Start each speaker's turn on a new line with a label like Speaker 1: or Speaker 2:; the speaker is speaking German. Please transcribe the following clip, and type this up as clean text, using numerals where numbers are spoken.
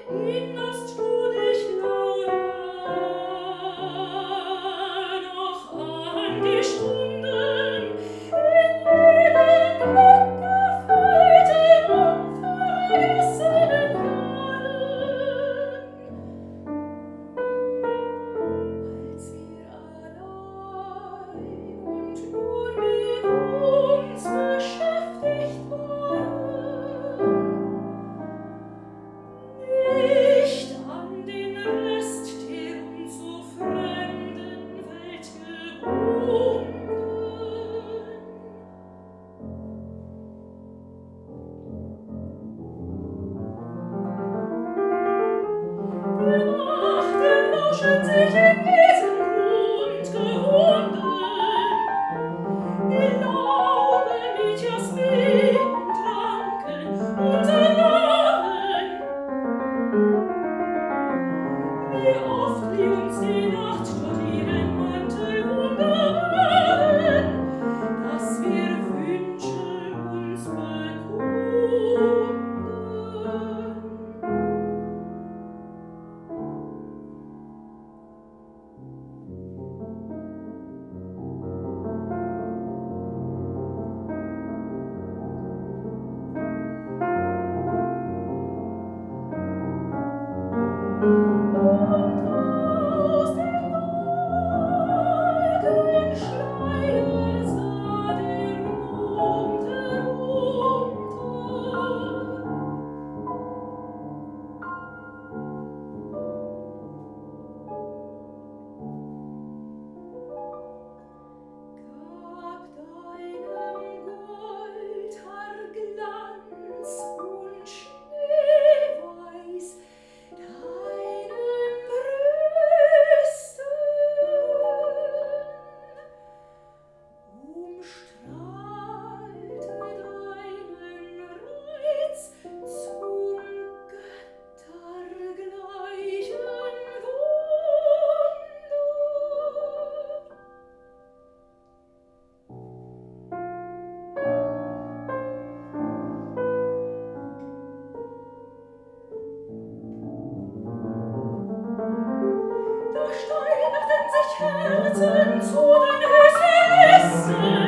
Speaker 1: Erinnerst du dich, Laura, noch an die Stunden in jenen glückerfüllten, unvergessenen Jahren, als wir allein und nur mit uns beschäftigt waren? Nicht an den Rest der uns so fremden Welt gebunden. Bewachten lauschen sich im Wiesengrund gewunden, die Laube mit Jasmin tranken unser Namen. Wie oft lieh uns die Nacht dort ihren Mantel wunderbar, dass wir Wünsche uns bekunden. Und aus dem Wolkenschleier sah der Mond herunter. Gab deinem Goldhaar Glanz und Schneeweiß deinen Brüsten, umstrahlte deinen Reiz zum göttergleichen Wunder. Da steigerten sich Herzen zu den höchsten Essen.